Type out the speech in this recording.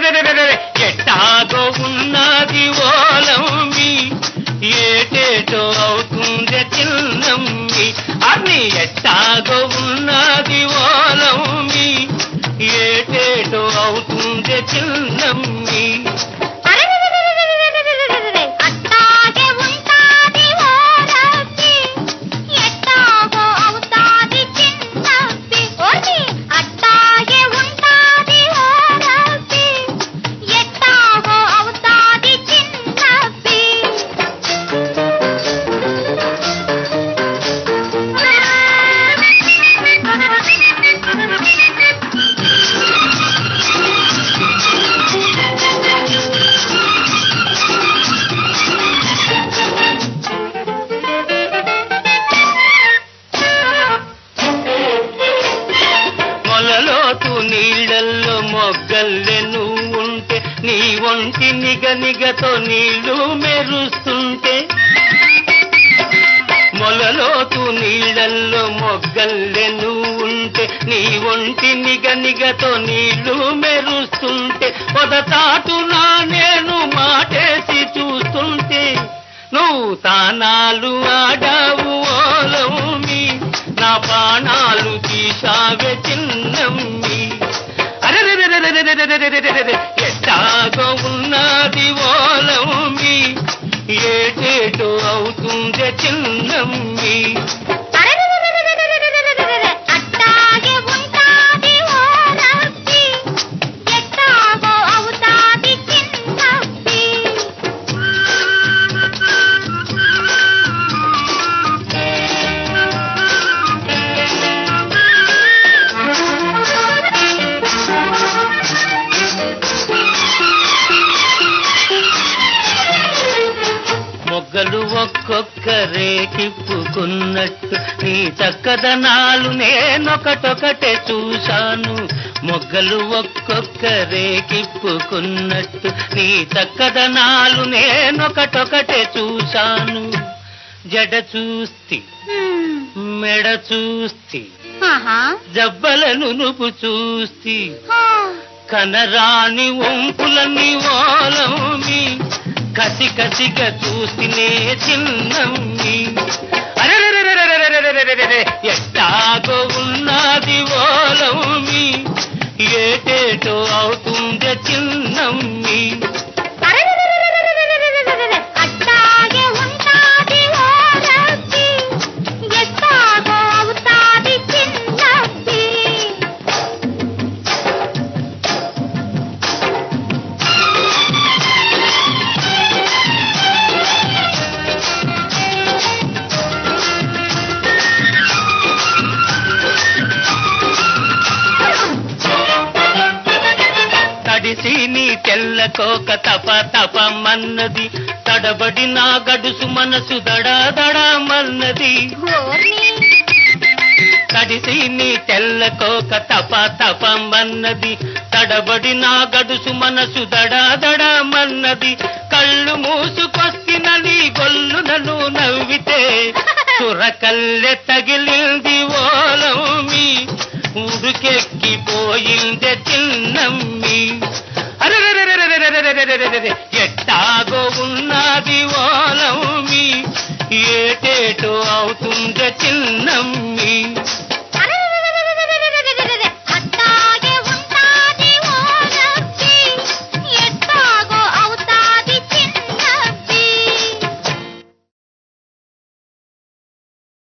ఎట్టాగో ఉన్నది ఓలమ్మి ఏటేటో అవుతుంది చిన్నమ్మి అని ఎట్టాగో ఉన్నది ఓలమ్మి ఏటేటో అవుతుంది చిన్నమ్మి నీళ్ళల్లో మొగ్గల్లే నువ్వుంటే నీ ఒంటి నిగనిగతో నీళ్లు మెరుస్తుంటే మొలలోతు నీళ్ళల్లో మొగ్గల్లే నువ్వుంటే నీ ఒంటి నిగనిగతో నీళ్లు మెరుస్తుంటే పొదతాటునా నేను మాటేసి చూస్తుంటే నువ్వు తానాలు ఆడావు ఓలమ్మి నా ప్రాణాలు తీశావే చిన్నమ్మి ఎట్టాగో ఉన్నది ఓలమ్మి ఏటేటో అవుతుంది చిన్నమ్మి మొగ్గలు ఒక్కొక్కరే కిప్పుకున్నట్టు నీ చక్కదనాలు నేనొకటొకటే చూశాను మొగ్గలు ఒక్కొక్కరే కిప్పుకున్నట్టు నీ చక్కదనాలు నేనొకటొకటే చూశాను జడ చూస్తి మెడ చూస్తి జబ్బలను నువ్వు చూస్తి కనరాని ఒంపులని ఓలమ్మి కసి కసిగా చూస్తేనే చిన్నమ్మి ఎట్టాగో ఉన్నది ఓలమ్మి ఏటేటో అవుతుంది చిన్నమ్మి తడిసి నీ తెల్లకోక తప తపమన్నది తడబడి నా గడుసు మనసు దడాదడమన్నది తడిసి నీ తెల్లకోక తప తపమన్నది తడబడి నా గడుసు మనసు దడాదడమన్నది కళ్ళు మూసుకొస్తిన నీ గొల్లునను నవ్వితే చురకల్లె తగిలింది ఓలమ్మి ఉడుకెక్కిపోయిందే చిన్నమ్మి ఎట్టాగో ఉన్నది ఓలమ్మి ఏటేటో అవుతుందే చిన్నమ్మి